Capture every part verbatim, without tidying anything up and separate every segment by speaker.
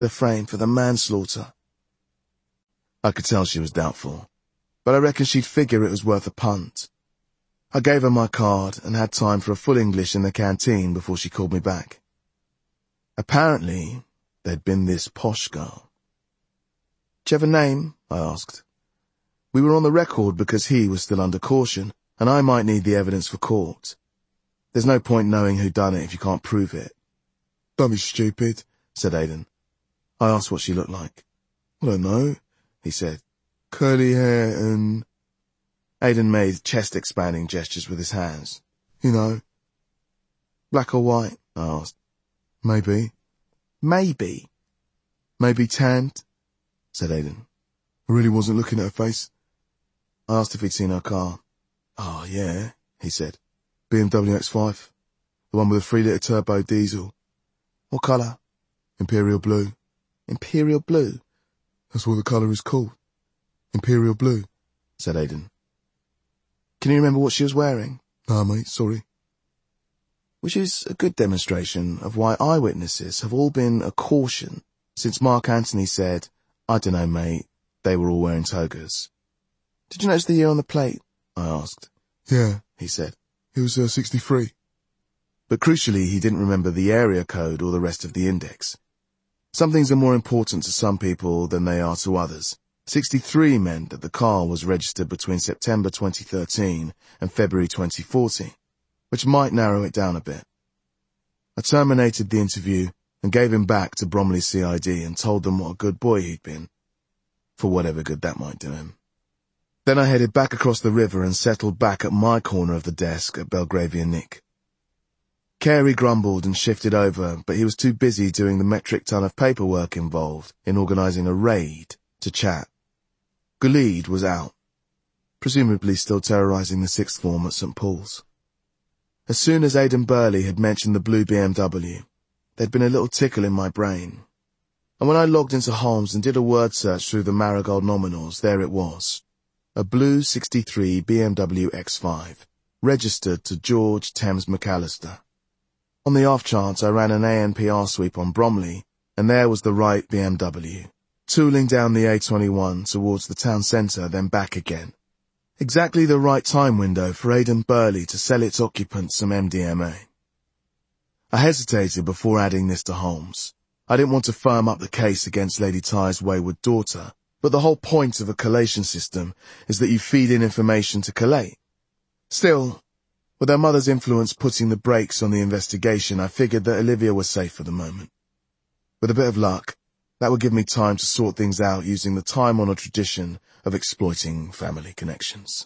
Speaker 1: the frame for the manslaughter. I could tell she was doubtful, but I reckon she'd figure it was worth a punt. I gave her my card and had time for a full English in the canteen before she called me back. Apparently, there'd been this posh girl. "Do you have a name?" I asked. We were on the record because he was still under caution, and I might need the evidence for court. There's no point knowing who done it if you can't prove it. "Don't be stupid," said Aidan. I asked what she looked like. "I don't know," he said. "Curly hair and—" Aidan made chest-expanding gestures with his hands. "You know." "Black or white?" I asked. "Maybe." "Maybe?" "Maybe tanned," said Aidan. I really wasn't looking at her face. I asked if he'd seen her car. "Oh, yeah," he said. B M W X five. The one with a three litre turbo diesel. "What colour?" "Imperial blue." "Imperial blue?" "That's what the colour is called. Imperial blue," said Aidan. "Can you remember what she was wearing?" "Nah, mate, sorry." Which is a good demonstration of why eyewitnesses have all been a caution since Mark Antony said, "I dunno, mate, they were all wearing togas." "Did you notice the year on the plate?" I asked. "Yeah," he said. "It was uh, sixty-three. But crucially, he didn't remember the area code or the rest of the index. Some things are more important to some people than they are to others. sixty-three meant that the car was registered between September twenty thirteen and February twenty fourteen, which might narrow it down a bit. I terminated the interview and gave him back to Bromley C I D and told them what a good boy he'd been, for whatever good that might do him. Then I headed back across the river and settled back at my corner of the desk at Belgravian Nick. Carey grumbled and shifted over, but he was too busy doing the metric ton of paperwork involved in organising a raid to chat. Gulleed was out, presumably still terrorising the sixth form at St Paul's. As soon as Aidan Burley had mentioned the blue B M W, there'd been a little tickle in my brain. And when I logged into Holmes and did a word search through the Marigold nominals, there it was. A blue sixty-three B M W X five, registered to George Thames McAllister. On the off chance I ran an A N P R sweep on Bromley, and there was the right B M W, tooling down the A twenty-one towards the town centre, then back again. Exactly the right time window for Aidan Burley to sell its occupants some M D M A. I hesitated before adding this to Holmes. I didn't want to firm up the case against Lady Ty's wayward daughter, but the whole point of a collation system is that you feed in information to collate. Still, with her mother's influence putting the brakes on the investigation, I figured that Olivia was safe for the moment. With a bit of luck, that would give me time to sort things out using the time-honoured tradition of exploiting family connections.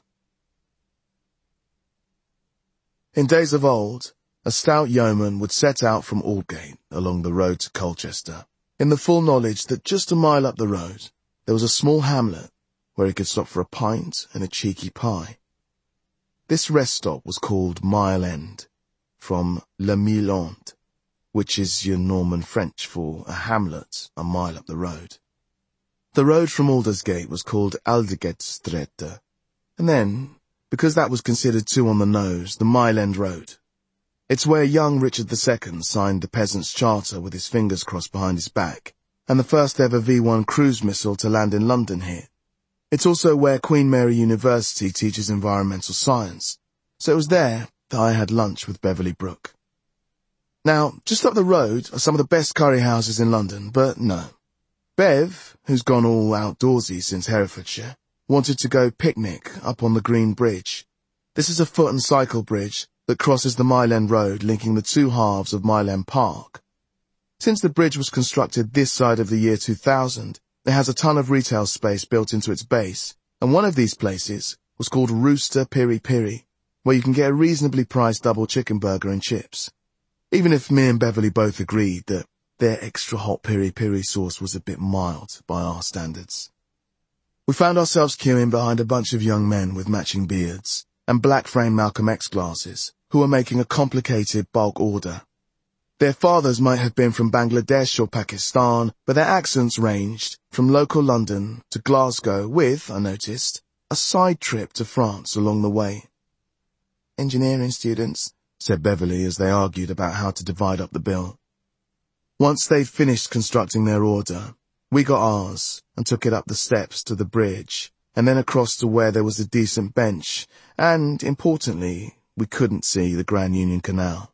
Speaker 1: In days of old, a stout yeoman would set out from Aldgate along the road to Colchester, in the full knowledge that just a mile up the road, there was a small hamlet where he could stop for a pint and a cheeky pie. This rest stop was called Mile End, from Le Mille End, which is your Norman French for a hamlet a mile up the road. The road from Aldersgate was called Aldegate-Strette, and then, because that was considered too on the nose, the Mile End Road. It's where young Richard the Second signed the Peasant's Charter with his fingers crossed behind his back, and the first ever V one cruise missile to land in London hit. It's also where Queen Mary University teaches environmental science, so it was there that I had lunch with Beverly Brooke. Now, just up the road are some of the best curry houses in London, but no. Bev, who's gone all outdoorsy since Herefordshire, wanted to go picnic up on the Green Bridge. This is a foot and cycle bridge that crosses the Mile End Road, linking the two halves of Mile End Park. Since the bridge was constructed this side of the year two thousand, it has a ton of retail space built into its base, and one of these places was called Rooster Piri Piri, where you can get a reasonably priced double chicken burger and chips. Even if me and Beverly both agreed that their extra hot piri piri sauce was a bit mild by our standards. We found ourselves queuing behind a bunch of young men with matching beards and black-frame Malcolm X glasses who were making a complicated bulk order. Their fathers might have been from Bangladesh or Pakistan, but their accents ranged from local London to Glasgow with, I noticed, a side trip to France along the way. "Engineering students," said Beverly as they argued about how to divide up the bill. Once they'd finished constructing their order, we got ours and took it up the steps to the bridge, and then across to where there was a decent bench, and, importantly, we couldn't see the Grand Union Canal.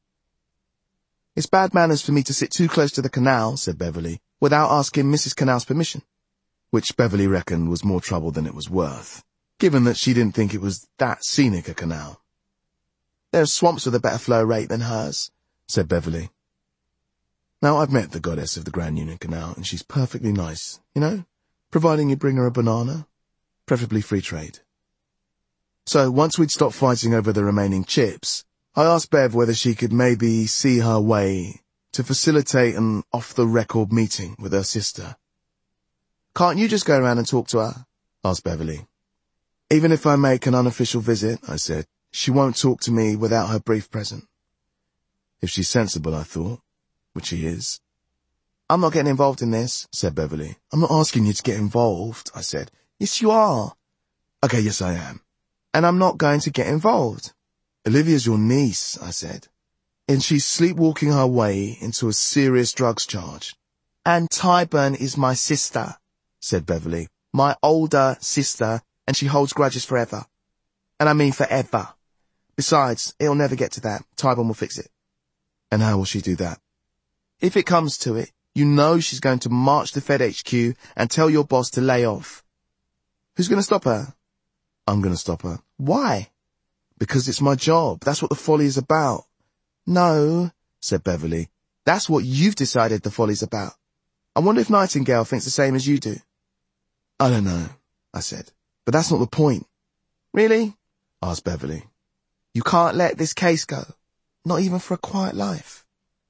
Speaker 1: "It's bad manners for me to sit too close to the canal," said Beverly, "without asking Missus Canal's permission," which Beverly reckoned was more trouble than it was worth, given that she didn't think it was that scenic a canal. "There are swamps with a better flow rate than hers," said Beverly. Now, I've met the goddess of the Grand Union Canal, and she's perfectly nice, you know, providing you bring her a banana, preferably free trade. So, once we'd stopped fighting over the remaining chips, I asked Bev whether she could maybe see her way to facilitate an off-the-record meeting with her sister. "Can't you just go around and talk to her?" asked Beverly. "Even if I make an unofficial visit," I said, "she won't talk to me without her brief present." If she's sensible, I thought, which she is. "I'm not getting involved in this," said Beverly. "I'm not asking you to get involved," I said. "Yes, you are." "Okay, yes, I am." "And I'm not going to get involved." "Olivia's your niece," I said, "and she's sleepwalking her way into a serious drugs charge." "And Tyburn is my sister," said Beverly. "My older sister, and she holds grudges forever. And I mean forever. Besides, it'll never get to that. Tyburn will fix it." "And how will she do that?" "If it comes to it, you know she's going to march to Fed H Q and tell your boss to lay off." "Who's going to stop her?" "I'm going to stop her." "Why?" "Because it's my job. That's what the folly is about." "No," said Beverly. "That's what you've decided the folly's about. I wonder if Nightingale thinks the same as you do." "I don't know," I said. "But that's not the point." "Really?" asked Beverly. "You can't let this case go? Not even for a quiet life?"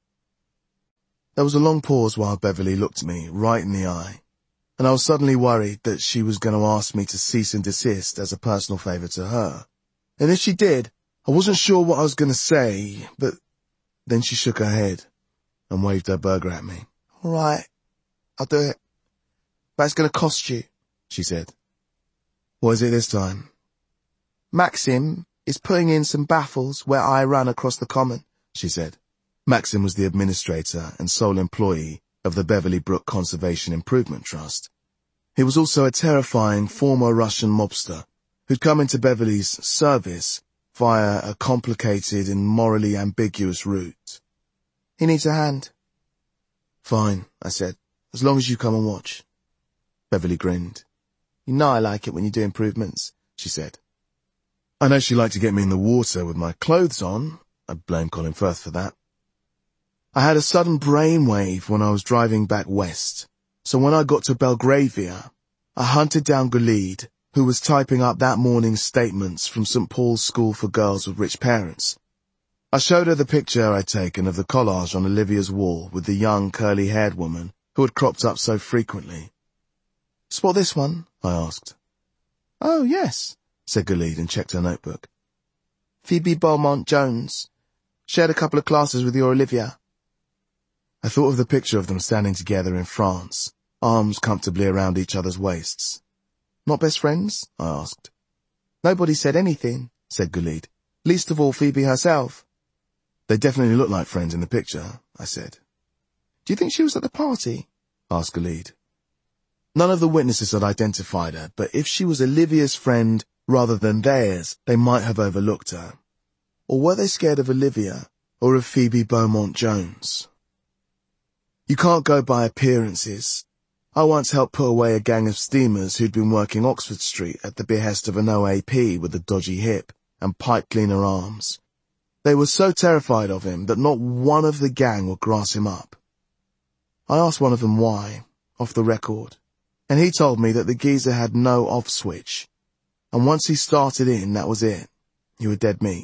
Speaker 1: There was a long pause while Beverly looked me right in the eye, and I was suddenly worried that she was going to ask me to cease and desist as a personal favour to her. And if she did, I wasn't sure what I was going to say, but then she shook her head and waved her burger at me. "All right, I'll do it. But it's going to cost you," she said. "What is it this time?" "Maxim is putting in some baffles where I run across the common," she said. Maxim was the administrator and sole employee of the Beverly Brook Conservation Improvement Trust. He was also a terrifying former Russian mobster who'd come into Beverly's service via a complicated and morally ambiguous route. "He needs a hand." "Fine," I said, "as long as you come and watch." Beverly grinned. "You know I like it when you do improvements," she said. I know she liked to get me in the water with my clothes on. I blame Colin Firth for that. I had a sudden brainwave when I was driving back west, so when I got to Belgravia, I hunted down Gulid, who was typing up that morning's statements from Saint Paul's School for Girls with Rich Parents. I showed her the picture I'd taken of the collage on Olivia's wall with the young curly-haired woman who had cropped up so frequently. "Spot this one?" I asked. "Oh, yes," said Gulid and checked her notebook. "Phoebe Beaumont-Jones. Shared a couple of classes with your Olivia." I thought of the picture of them standing together in France, arms comfortably around each other's waists. "Not best friends?" I asked. "Nobody said anything," said Gulid. "Least of all Phoebe herself." "They definitely look like friends in the picture," I said. "Do you think she was at the party?" asked Gulid. None of the witnesses had identified her, but if she was Olivia's friend rather than theirs, they might have overlooked her. Or were they scared of Olivia or of Phoebe Beaumont-Jones? You can't go by appearances. I once helped put away a gang of steamers who'd been working Oxford Street at the behest of an O A P with a dodgy hip and pipe cleaner arms. They were so terrified of him that not one of the gang would grass him up. I asked one of them why, off the record, and he told me that the geezer had no off switch, and once he started in, that was it. You were dead meat.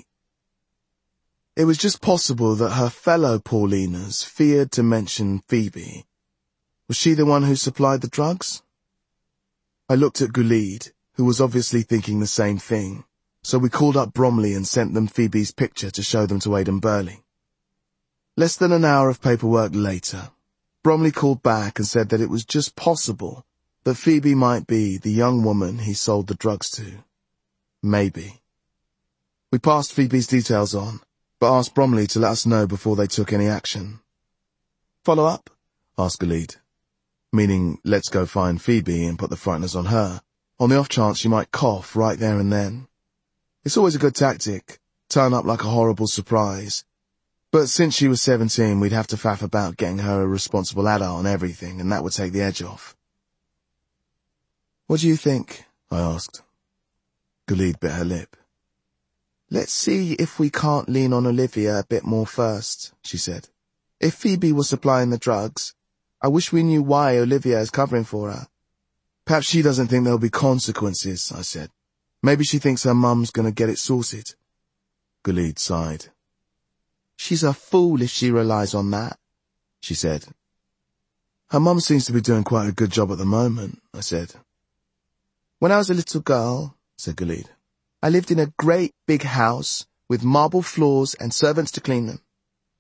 Speaker 1: It was just possible that her fellow Paulinas feared to mention Phoebe. Was she the one who supplied the drugs? I looked at Gulid, who was obviously thinking the same thing, so we called up Bromley and sent them Phoebe's picture to show them to Aidan Burley. Less than an hour of paperwork later, Bromley called back and said that it was just possible that Phoebe might be the young woman he sold the drugs to. Maybe. We passed Phoebe's details on, but asked Bromley to let us know before they took any action. Follow up? Asked Gilead. Meaning, let's go find Phoebe and put the frighteners on her, on the off chance she might cough right there and then. It's always a good tactic, turn up like a horrible surprise. But since she was seventeen, we'd have to faff about getting her a responsible adult on everything, and that would take the edge off. What do you think? I asked. Gilead bit her lip. Let's see if we can't lean on Olivia a bit more first, she said. If Phoebe was supplying the drugs, I wish we knew why Olivia is covering for her. Perhaps she doesn't think there'll be consequences, I said. Maybe she thinks her mum's gonna get it sorted. Gilead sighed. She's a fool if she relies on that, she said. Her mum seems to be doing quite a good job at the moment, I said. When I was a little girl, said Gilead, I lived in a great big house with marble floors and servants to clean them.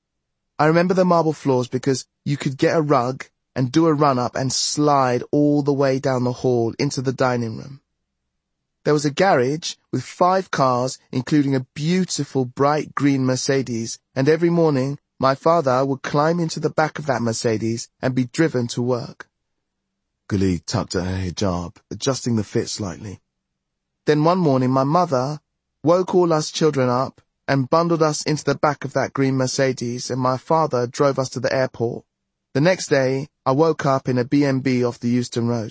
Speaker 1: I remember the marble floors because you could get a rug and do a run-up and slide all the way down the hall into the dining room. There was a garage with five cars, including a beautiful bright green Mercedes, and every morning my father would climb into the back of that Mercedes and be driven to work. Gilead tugged at her hijab, adjusting the fit slightly. Then one morning my mother woke all us children up and bundled us into the back of that green Mercedes, and my father drove us to the airport. The next day, I woke up in a B and B off the Euston Road.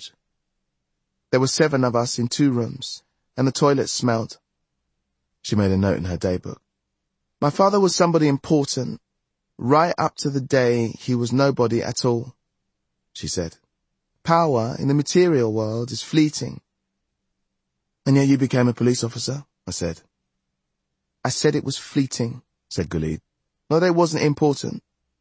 Speaker 1: There were seven of us in two rooms, and the toilet smelled. She made a note in her daybook. My father was somebody important, right up to the day he was nobody at all, she said. Power in the material world is fleeting. And yet you became a police officer, I said. I said it was fleeting, said Gilead. Not that it wasn't important.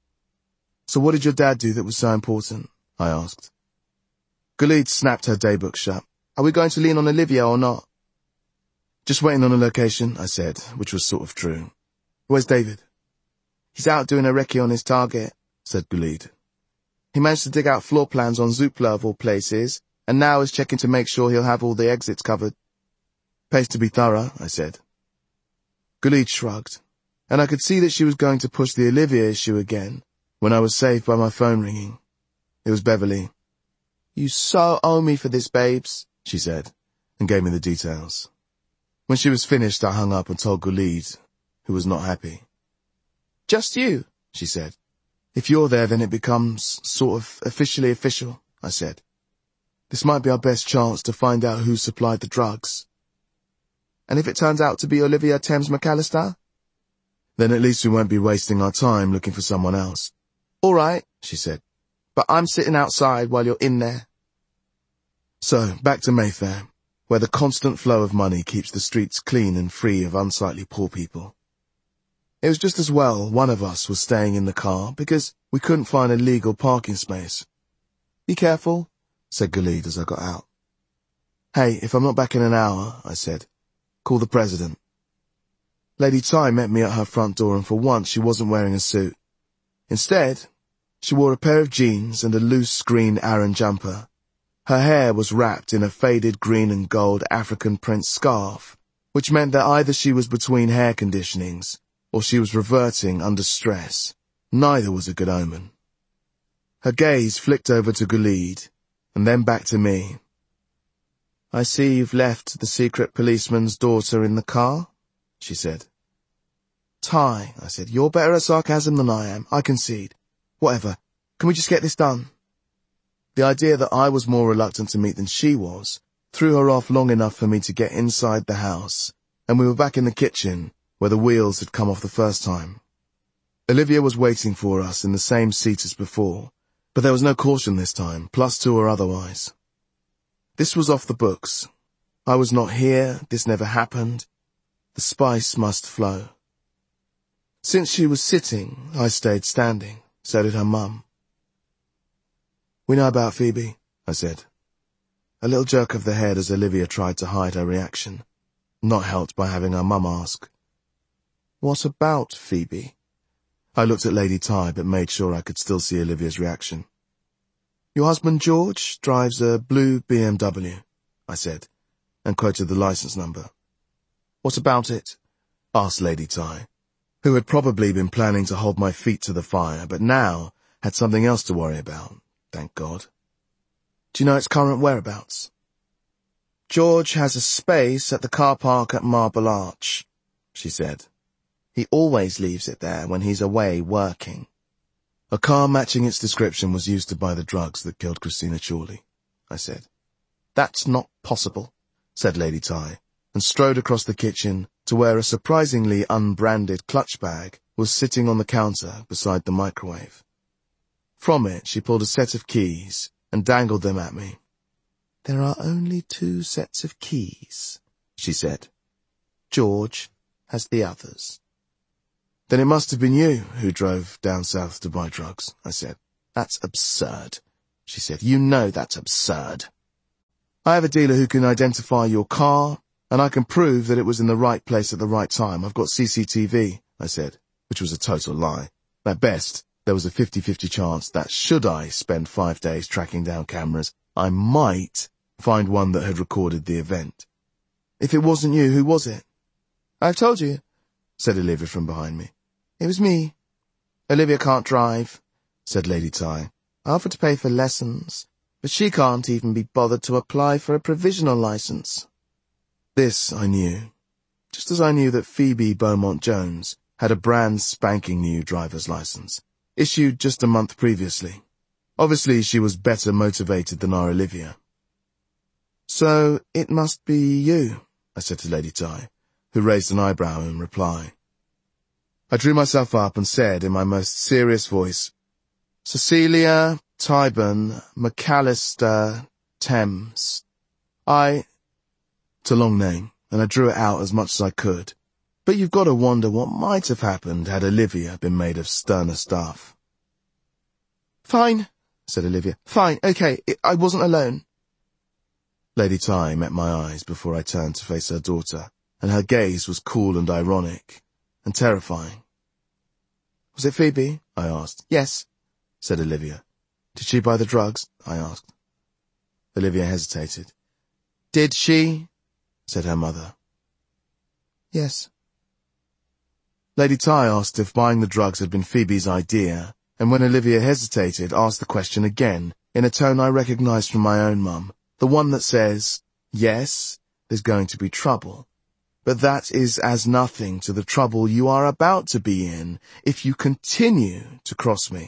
Speaker 1: So what did your dad do that was so important? I asked. Gilead snapped her daybook shut. Are we going to lean on Olivia or not? Just waiting on a location, I said, which was sort of true. Where's David? He's out doing a recce on his target, said Gilead. He managed to dig out floor plans on Zoopla of all places, and now is checking to make sure he'll have all the exits covered. Pays to be thorough, I said. Gilead shrugged, and I could see that she was going to push the Olivia issue again, when I was saved by my phone ringing. It was Beverly. You so owe me for this, babes, she said, and gave me the details. When she was finished, I hung up and told Gilead, who was not happy. Just you, she said. If you're there, then it becomes sort of officially official, I said. This might be our best chance to find out who supplied the drugs. And if it turns out to be Olivia Thames McAllister? Then at least we won't be wasting our time looking for someone else. All right, she said, but I'm sitting outside while you're in there. So, back to Mayfair, where the constant flow of money keeps the streets clean and free of unsightly poor people. It was just as well one of us was staying in the car because we couldn't find a legal parking space. Be careful, said Gilead as I got out. Hey, if I'm not back in an hour, I said, call the president. Lady Ty met me at her front door, and for once she wasn't wearing a suit. Instead, she wore a pair of jeans and a loose green Aran jumper. Her hair was wrapped in a faded green and gold African print scarf, which meant that either she was between hair conditionings or she was reverting under stress. Neither was a good omen. Her gaze flicked over to Gilead, and then back to me. I see you've left the secret policeman's daughter in the car, she said. Ty, I said, you're better at sarcasm than I am, I concede. Whatever, can we just get this done? The idea that I was more reluctant to meet than she was threw her off long enough for me to get inside the house, and we were back in the kitchen, where the wheels had come off the first time. Olivia was waiting for us in the same seat as before, but there was no caution this time, plus two or otherwise. This was off the books. I was not here, this never happened. The spice must flow. Since she was sitting, I stayed standing. So did her mum. We know about Phoebe, I said. A little jerk of the head as Olivia tried to hide her reaction, not helped by having her mum ask. What about Phoebe? I looked at Lady Ty, but made sure I could still see Olivia's reaction. Your husband George drives a blue B M W, I said, and quoted the license number. What about it? Asked Lady Ty, who had probably been planning to hold my feet to the fire, but now, had something else to worry about, thank God. Do you know its current whereabouts? George has a space at the car park at Marble Arch, she said. He always leaves it there when he's away working. A car matching its description was used to buy the drugs that killed Christina Chorley, I said. That's not possible, said Lady Ty, and strode across the kitchen to where a surprisingly unbranded clutch bag was sitting on the counter beside the microwave. From it she pulled a set of keys and dangled them at me. There are only two sets of keys, she said. George has the others. Then it must have been you who drove down south to buy drugs, I said. That's absurd, she said. You know that's absurd. I have a dealer who can identify your car, and I can prove that it was in the right place at the right time. I've got C C T V, I said, which was a total lie. At best, there was a fifty-fifty chance that should I spend five days tracking down cameras, I might find one that had recorded the event. If it wasn't you, who was it? I've told you, said Olivia from behind me. It was me. Olivia can't drive, said Lady Ty. I offered to pay for lessons, but she can't even be bothered to apply for a provisional license. This I knew, just as I knew that Phoebe Beaumont-Jones had a brand spanking new driver's license, issued just a month previously. Obviously she was better motivated than our Olivia. So it must be you, I said to Lady Ty, who raised an eyebrow in reply. I drew myself up and said in my most serious voice, Cecilia Tyburn McAllister Thames. I... It's a long name, and I drew it out as much as I could. But you've got to wonder what might have happened had Olivia been made of sterner stuff. Fine, said Olivia. Fine, okay, I wasn't alone. Lady Ty met my eyes before I turned to face her daughter, and her gaze was cool and ironic, and terrifying. Was it Phoebe? I asked. Yes, said Olivia. Did she buy the drugs? I asked. Olivia hesitated. Did she? Said her mother. Yes. Lady Ty asked if buying the drugs had been Phoebe's idea, and when Olivia hesitated, asked the question again, in a tone I recognized from my own mum, the one that says, yes, there's going to be trouble, but that is as nothing to the trouble you are about to be in if you continue to cross me.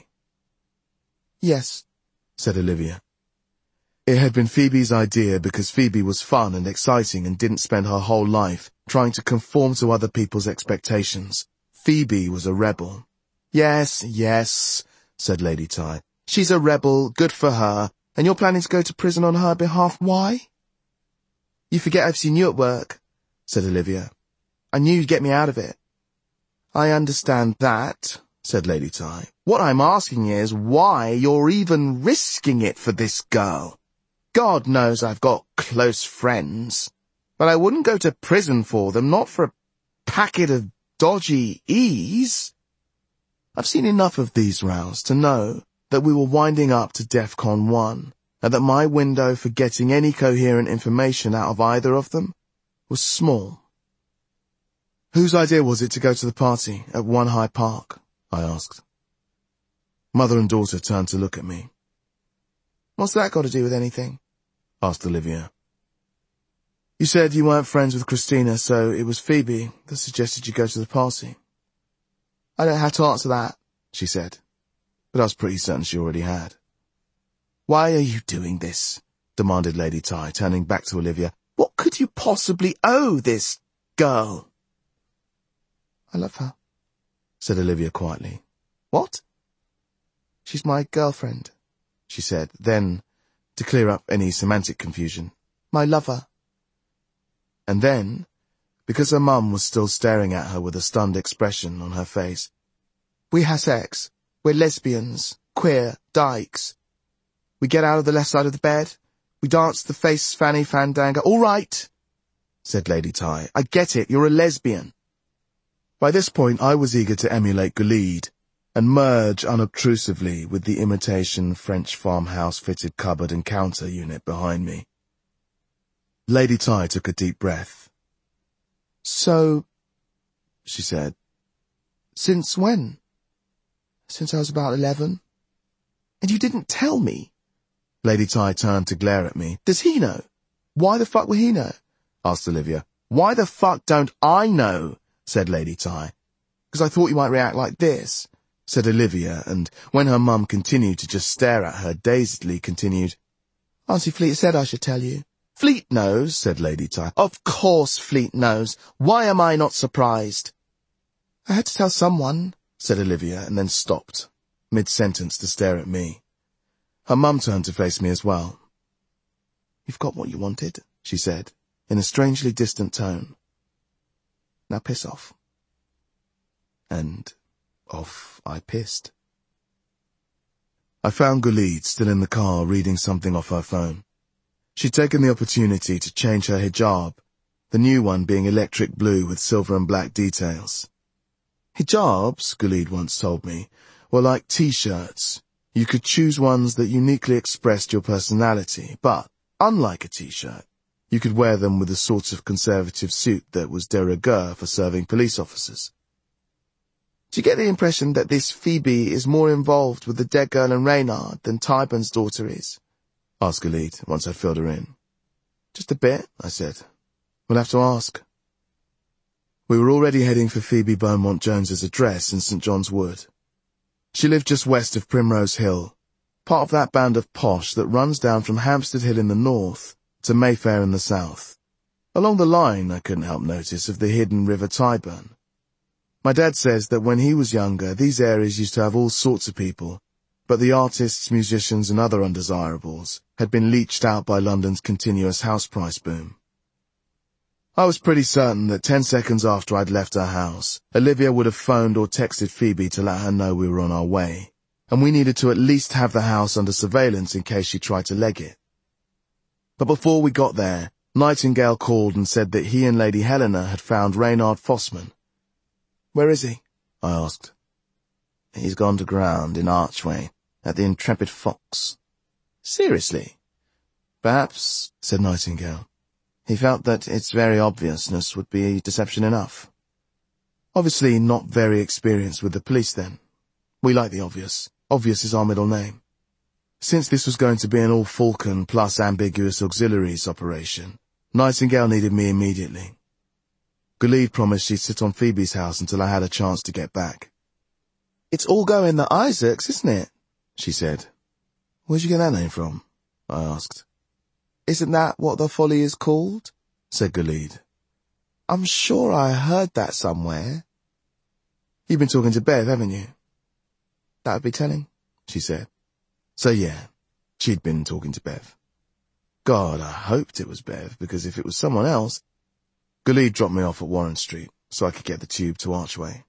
Speaker 1: Yes, said Olivia. It had been Phoebe's idea because Phoebe was fun and exciting and didn't spend her whole life trying to conform to other people's expectations. Phoebe was a rebel. Yes, yes, said Lady Ty. She's a rebel, good for her, and you're planning to go to prison on her behalf. Why? You forget I've seen you at work, said Olivia. I knew you'd get me out of it. I understand that, said Lady Ty. What I'm asking is why you're even risking it for this girl. God knows I've got close friends, but I wouldn't go to prison for them, not for a packet of dodgy E's. I've seen enough of these rows to know that we were winding up to DEFCON one, and that my window for getting any coherent information out of either of them was small. Whose idea was it to go to the party at One High Park? I asked. Mother and daughter turned to look at me. What's that got to do with anything? Asked Olivia. You said you weren't friends with Christina, so it was Phoebe that suggested you go to the party. I don't have to answer that, she said, but I was pretty certain she already had. Why are you doing this? Demanded Lady Ty, turning back to Olivia. What could you possibly owe this girl? I love her, said Olivia quietly. What? She's my girlfriend, she said, then, to clear up any semantic confusion, my lover. And then, because her mum was still staring at her with a stunned expression on her face, we have sex. We're lesbians, queer, dykes. We get out of the left side of the bed. We dance the face fanny fandango. All right, said Lady Ty. I get it. You're a lesbian. By this point, I was eager to emulate Gilead and merge unobtrusively with the imitation French farmhouse-fitted cupboard and counter unit behind me. Lady Ty took a deep breath. So, she said, since when? Since I was about eleven, And you didn't tell me? Lady Ty turned to glare at me. Does he know? Why the fuck would he know? Asked Olivia. Why the fuck don't I know? Said Lady Ty. Because I thought you might react like this, said Olivia, and when her mum continued to just stare at her dazedly, continued, Auntie Fleet said I should tell you. Fleet knows, said Lady Ty. Of course Fleet knows. Why am I not surprised? I had to tell someone, said Olivia, and then stopped, mid-sentence, to stare at me. Her mum turned to face me as well. You've got what you wanted, she said, in a strangely distant tone. Now piss off. And off I pissed. I found Gulid still in the car reading something off her phone. She'd taken the opportunity to change her hijab, the new one being electric blue with silver and black details. Hijabs, Gulid once told me, were like t-shirts. You could choose ones that uniquely expressed your personality, but, unlike a t-shirt, you could wear them with a sort of conservative suit that was de rigueur for serving police officers. Do you get the impression that this Phoebe is more involved with the dead girl and Reynard than Tyburn's daughter is? Asked Gulid, once I'd filled her in. Just a bit, I said. We'll have to ask. We were already heading for Phoebe Beaumont Jones's address in St John's Wood. She lived just west of Primrose Hill, part of that band of posh that runs down from Hampstead Hill in the north to Mayfair in the south. Along the line, I couldn't help notice, of the hidden River Tyburn. My dad says that when he was younger, these areas used to have all sorts of people, but the artists, musicians and other undesirables had been leached out by London's continuous house price boom. I was pretty certain that ten seconds after I'd left her house, Olivia would have phoned or texted Phoebe to let her know we were on our way, and we needed to at least have the house under surveillance in case she tried to leg it. But before we got there, Nightingale called and said that he and Lady Helena had found Reynard Fossman. Where is he? I asked. He's gone to ground in Archway, at the Intrepid Fox. Seriously? Perhaps, said Nightingale. He felt that its very obviousness would be deception enough. Obviously not very experienced with the police then. We like the obvious. Obvious is our middle name. Since this was going to be an all-Falcon plus ambiguous auxiliaries operation, Nightingale needed me immediately. Gulid promised she'd sit on Phoebe's house until I had a chance to get back. It's all going the Isaacs, isn't it? She said. Where'd you get that name from? I asked. Isn't that what the folly is called? Said Gulid. I'm sure I heard that somewhere. You've been talking to Bev, haven't you? That would be telling, she said. So yeah, she'd been talking to Bev. God, I hoped it was Bev, because if it was someone else... Gulid dropped me off at Warren Street, so I could get the tube to Archway.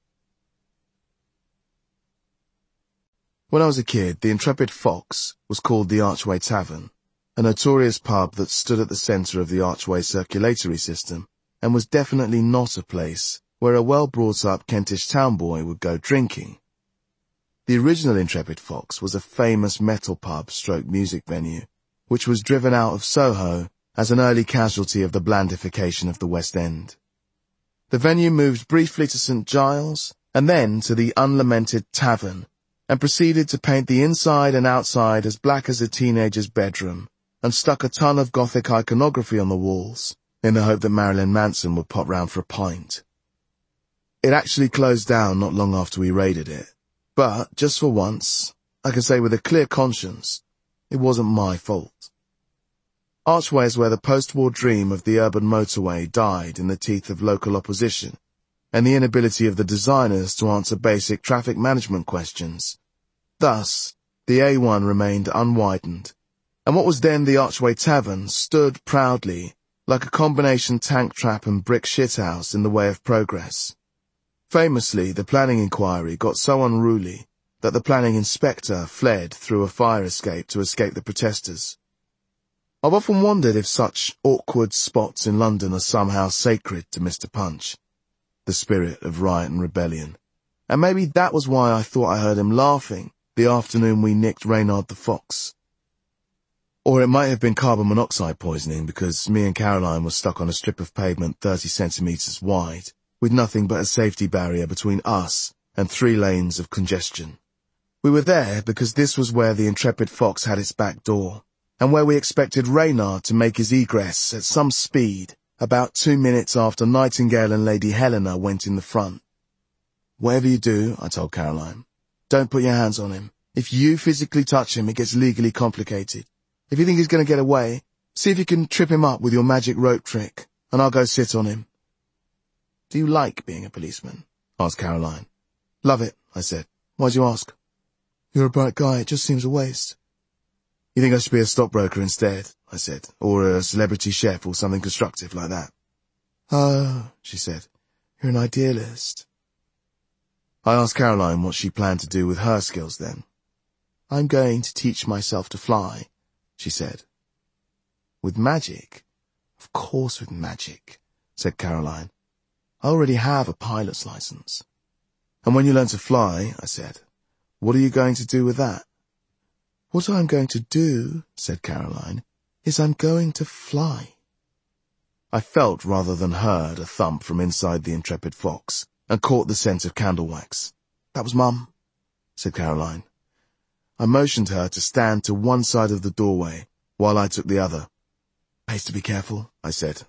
Speaker 1: When I was a kid, the Intrepid Fox was called the Archway Tavern, a notorious pub that stood at the centre of the Archway circulatory system, and was definitely not a place where a well-brought-up Kentish town boy would go drinking. The original Intrepid Fox was a famous metal pub stroke music venue, which was driven out of Soho as an early casualty of the blandification of the West End. The venue moved briefly to St Giles, and then to the unlamented Tavern, and proceeded to paint the inside and outside as black as a teenager's bedroom, and stuck a ton of Gothic iconography on the walls, in the hope that Marilyn Manson would pop round for a pint. It actually closed down not long after we raided it, but, just for once, I can say with a clear conscience, it wasn't my fault. Archway is where the post-war dream of the urban motorway died in the teeth of local opposition, and the inability of the designers to answer basic traffic management questions. Thus, the A one remained unwidened, and what was then the Archway Tavern stood proudly, like a combination tank trap and brick shithouse in the way of progress. Famously, the planning inquiry got so unruly that the planning inspector fled through a fire escape to escape the protesters. I've often wondered if such awkward spots in London are somehow sacred to Mister Punch, the spirit of riot and rebellion, and maybe that was why I thought I heard him laughing the afternoon we nicked Reynard the Fox. Or it might have been carbon monoxide poisoning because me and Caroline were stuck on a strip of pavement thirty centimetres wide, with nothing but a safety barrier between us and three lanes of congestion. We were there because this was where the Intrepid Fox had its back door, and where we expected Reynard to make his egress at some speed about two minutes after Nightingale and Lady Helena went in the front. "Whatever you do," I told Caroline, "don't put your hands on him. If you physically touch him, it gets legally complicated. If you think he's going to get away, see if you can trip him up with your magic rope trick, and I'll go sit on him." "Do you like being a policeman?" asked Caroline. "Love it," I said. "Why'd you ask?" "You're a bright guy, it just seems a waste." "You think I should be a stockbroker instead?" I said, "or a celebrity chef or something constructive like that?" "Oh," she said, "you're an idealist." I asked Caroline what she planned to do with her skills then. "I'm going to teach myself to fly," she said. "With magic?" "Of course with magic," said Caroline. "I already have a pilot's license." "And when you learn to fly," I said, "what are you going to do with that?" "What I'm going to do," said Caroline, "is I'm going to fly." I felt rather than heard a thump from inside the Intrepid Fox, and caught the scent of candle wax. "That was Mum," said Caroline. I motioned her to stand to one side of the doorway, while I took the other. "Pays to be careful," I said.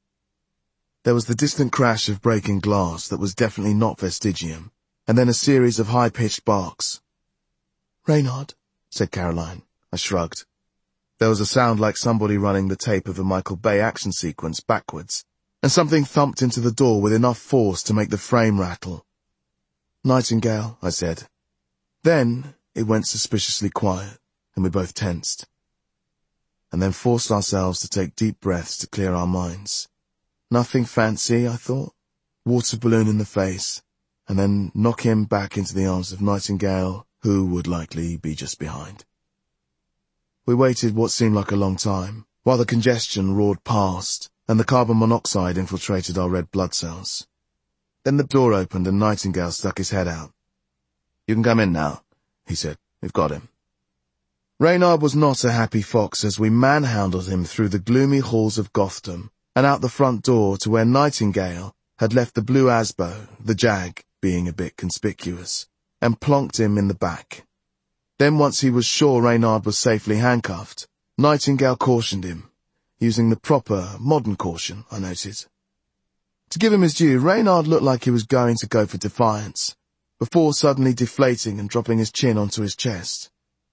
Speaker 1: There was the distant crash of breaking glass that was definitely not vestigium, and then a series of high-pitched barks. "Reynard," said Caroline. I shrugged. There was a sound like somebody running the tape of a Michael Bay action sequence backwards, and something thumped into the door with enough force to make the frame rattle. "Nightingale," I said. Then it went suspiciously quiet, and we both tensed, and then forced ourselves to take deep breaths to clear our minds. Nothing fancy, I thought. Water balloon in the face, and then knock him back into the arms of Nightingale, who would likely be just behind. We waited what seemed like a long time, while the congestion roared past, and the carbon monoxide infiltrated our red blood cells. Then the door opened and Nightingale stuck his head out. "You can come in now," he said. "We've got him." Reynard was not a happy fox as we manhandled him through the gloomy halls of Gotham and out the front door to where Nightingale had left the blue Asbo, the Jag being a bit conspicuous, and plonked him in the back. Then once he was sure Reynard was safely handcuffed, Nightingale cautioned him, using the proper, modern caution, I noted. To give him his due, Reynard looked like he was going to go for defiance, before suddenly deflating and dropping his chin onto his chest.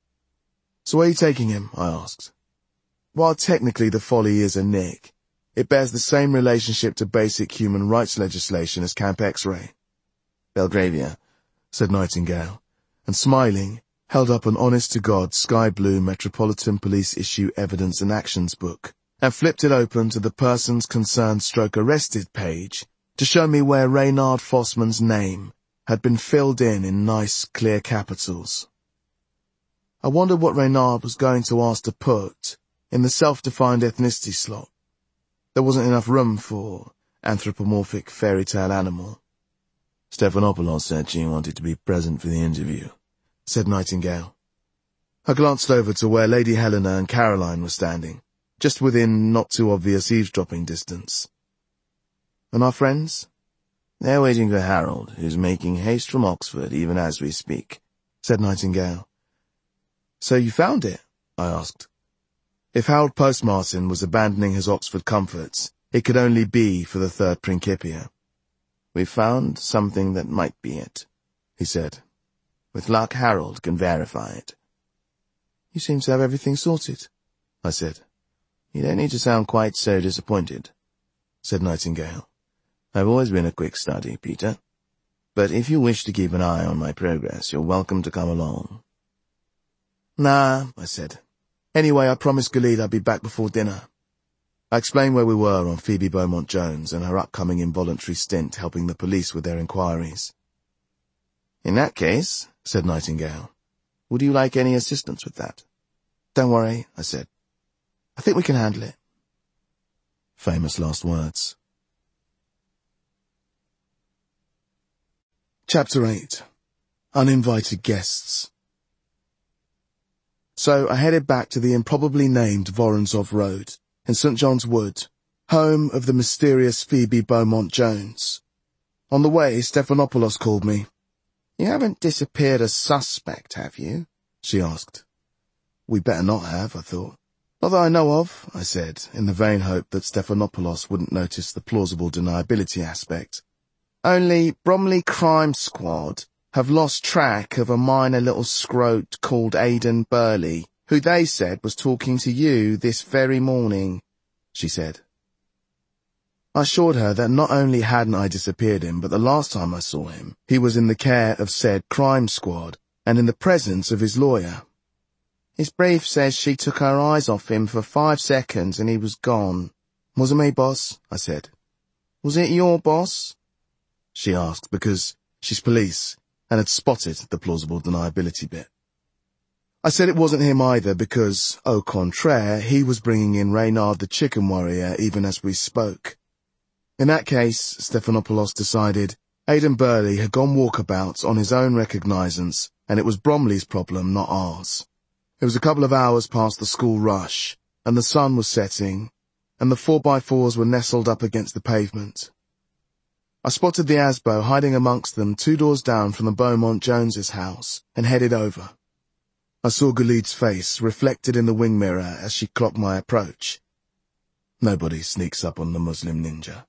Speaker 1: "So where are you taking him?" I asked. While technically the folly is a nick, it bears the same relationship to basic human rights legislation as Camp X-Ray. "Belgravia," said Nightingale, and smiling, held up an honest-to-God sky-blue Metropolitan Police Issue Evidence and Actions book, and flipped it open to the Persons Concerned Stroke Arrested page to show me where Reynard Fossman's name had been filled in in nice, clear capitals. I wondered what Reynard was going to ask to put in the self-defined ethnicity slot. There wasn't enough room for anthropomorphic fairy tale animal. "Stephanopoulos said she wanted to be present for the interview," said Nightingale. I glanced over to where Lady Helena and Caroline were standing, just within not-too-obvious eavesdropping distance. "And our friends?" "They're waiting for Harold, who's making haste from Oxford even as we speak," said Nightingale. "So you found it?" I asked. If Harold Postmartin was abandoning his Oxford comforts, it could only be for the third Principia. "We've found something that might be it," he said. "With luck, Harold can verify it." "You seem to have everything sorted," I said. "You don't need to sound quite so disappointed," said Nightingale. "I've always been a quick study, Peter. But if you wish to keep an eye on my progress, you're welcome to come along." "Nah," I said. "Anyway, I promised Galid I'd be back before dinner." I explained where we were on Phoebe Beaumont-Jones and her upcoming involuntary stint helping the police with their inquiries. "In that case," said Nightingale, "would you like any assistance with that?" "Don't worry," I said. "I think we can handle it." Famous last words. Chapter eight. Uninvited Guests. So I headed back to the improbably named Vorontsov Road in Saint John's Wood, home of the mysterious Phoebe Beaumont-Jones. On the way, Stephanopoulos called me. You haven't disappeared a suspect, have you? She asked. We better not have, I thought. Not that I know of, I said, in the vain hope that Stephanopoulos wouldn't notice the plausible deniability aspect. Only Bromley Crime Squad have lost track of a minor little scrote called Aidan Burley, who they said was talking to you this very morning, she said. I assured her that not only hadn't I disappeared him, but the last time I saw him, he was in the care of said crime squad, and in the presence of his lawyer. His brief says she took her eyes off him for five seconds and he was gone. Wasn't me, boss, I said. Was it your boss? She asked, because she's police, and had spotted the plausible deniability bit. I said it wasn't him either, because, au contraire, he was bringing in Reynard the chicken warrior even as we spoke. In that case, Stephanopoulos decided, Aidan Burley had gone walkabouts on his own recognizance, and it was Bromley's problem, not ours. It was a couple of hours past the school rush, and the sun was setting, and the four by fours were nestled up against the pavement. I spotted the Asbo hiding amongst them two doors down from the Beaumont Joneses' house, and headed over. I saw Gulid's face reflected in the wing mirror as she clocked my approach. Nobody sneaks up on the Muslim ninja.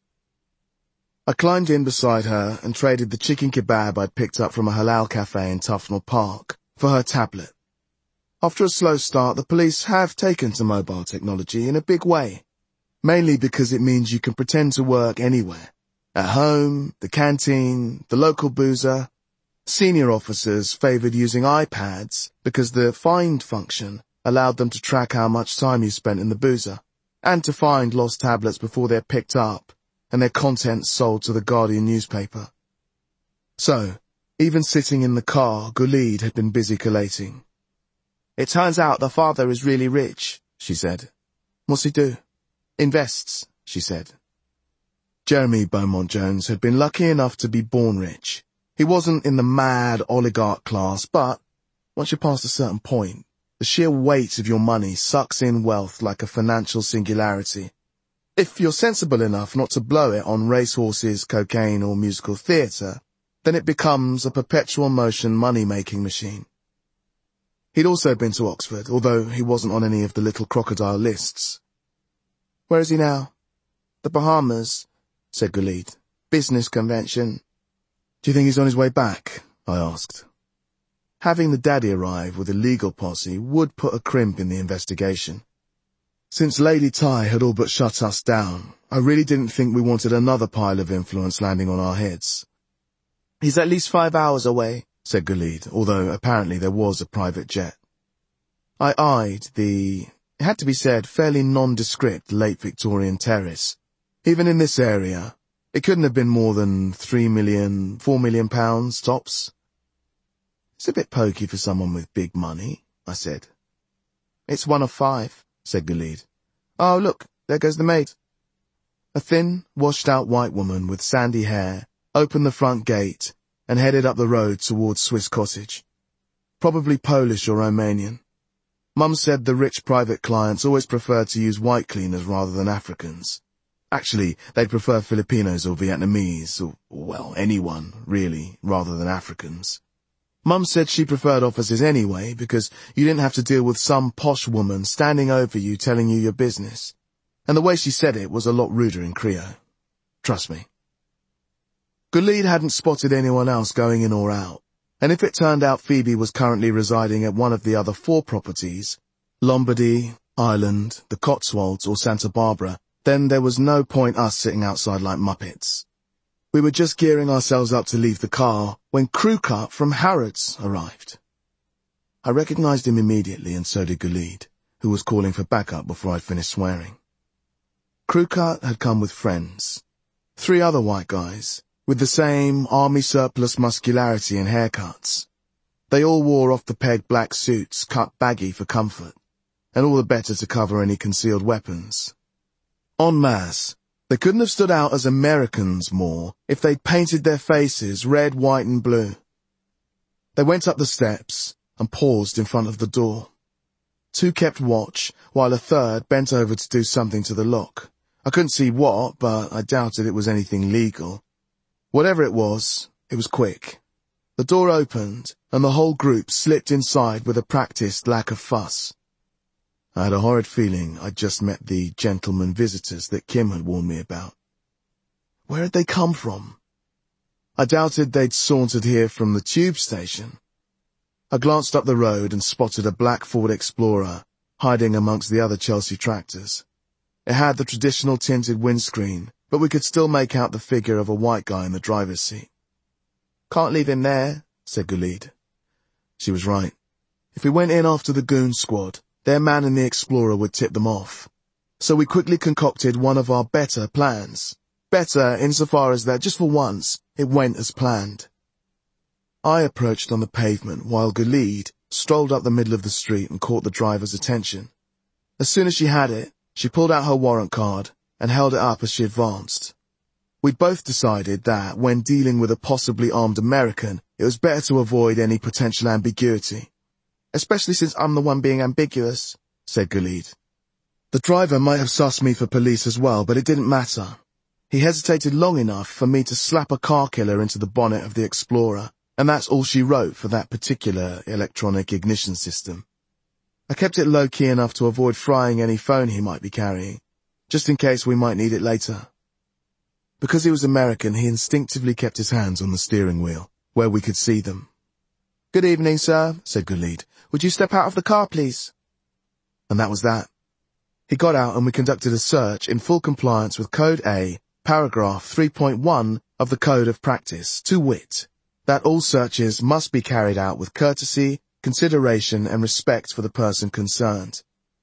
Speaker 1: I climbed in beside her and traded the chicken kebab I'd picked up from a halal cafe in Tufnell Park for her tablet. After a slow start, the police have taken to mobile technology in a big way, mainly because it means you can pretend to work anywhere. At home, the canteen, the local boozer. Senior officers favoured using iPads because the find function allowed them to track how much time you spent in the boozer, and to find lost tablets before they're picked up and their contents sold to the Guardian newspaper. So, even sitting in the car, Gulid had been busy collating. It turns out the father is really rich, she said. What's he do? Invests, she said. Jeremy Beaumont Jones had been lucky enough to be born rich. He wasn't in the mad oligarch class, but once you're past a certain point, the sheer weight of your money sucks in wealth like a financial singularity. If you're sensible enough not to blow it on racehorses, cocaine, or musical theatre, then it becomes a perpetual motion money-making machine. He'd also been to Oxford, although he wasn't on any of the little crocodile lists. Where is he now? The Bahamas, said Gulid. Business convention. Do you think he's on his way back? I asked. Having the daddy arrive with a legal posse would put a crimp in the investigation. Since Lady Ty had all but shut us down, I really didn't think we wanted another pile of influence landing on our heads. He's at least five hours away, said Gulid, although apparently there was a private jet. I eyed the, it had to be said, fairly nondescript late Victorian terrace. Even in this area, it couldn't have been more than three million, four million pounds, tops. It's a bit pokey for someone with big money, I said. It's one of five, said Gulid. Oh, look, there goes the maid. A thin, washed-out white woman with sandy hair opened the front gate and headed up the road towards Swiss Cottage. Probably Polish or Romanian. Mum said the rich private clients always preferred to use white cleaners rather than Africans. Actually, they'd prefer Filipinos or Vietnamese, or, well, anyone, really, rather than Africans. Mum said she preferred offices anyway, because you didn't have to deal with some posh woman standing over you telling you your business. And the way she said it was a lot ruder in Creole. Trust me. Gulid hadn't spotted anyone else going in or out, and if it turned out Phoebe was currently residing at one of the other four properties, Lombardy, Ireland, the Cotswolds, or Santa Barbara, then there was no point us sitting outside like muppets. We were just gearing ourselves up to leave the car when Crewcut from Harrods arrived. I recognized him immediately, and so did Gulid, who was calling for backup before I'd finished swearing. Crewcut had come with friends. Three other white guys, with the same army surplus muscularity and haircuts. They all wore off-the-peg black suits cut baggy for comfort, and all the better to cover any concealed weapons. En masse, they couldn't have stood out as Americans more if they'd painted their faces red, white and blue. They went up the steps and paused in front of the door. Two kept watch, while a third bent over to do something to the lock. I couldn't see what, but I doubted it was anything legal. Whatever it was, it was quick. The door opened, and the whole group slipped inside with a practiced lack of fuss. I had a horrid feeling I'd just met the gentlemen visitors that Kim had warned me about. Where had they come from? I doubted they'd sauntered here from the tube station. I glanced up the road and spotted a black Ford Explorer hiding amongst the other Chelsea tractors. It had the traditional tinted windscreen, but we could still make out the figure of a white guy in the driver's seat. "Can't leave him there," said Gulid. She was right. If we went in after the goon squad, their man in the Explorer would tip them off. So we quickly concocted one of our better plans. Better insofar as that, just for once, it went as planned. I approached on the pavement while Gulid strolled up the middle of the street and caught the driver's attention. As soon as she had it, she pulled out her warrant card and held it up as she advanced. We'd both decided that, when dealing with a possibly armed American, it was better to avoid any potential ambiguity. "Especially since I'm the one being ambiguous," said Gulid. The driver might have sussed me for police as well, but it didn't matter. He hesitated long enough for me to slap a car killer into the bonnet of the Explorer, and that's all she wrote for that particular electronic ignition system. I kept it low-key enough to avoid frying any phone he might be carrying, just in case we might need it later. Because he was American, he instinctively kept his hands on the steering wheel, where we could see them. "Good evening, sir," said Gulid. "Would you step out of the car, please?" And that was that. He got out and we conducted a search in full compliance with Code A, Paragraph three point one of the Code of Practice, to wit, that all searches must be carried out with courtesy, consideration and respect for the person concerned.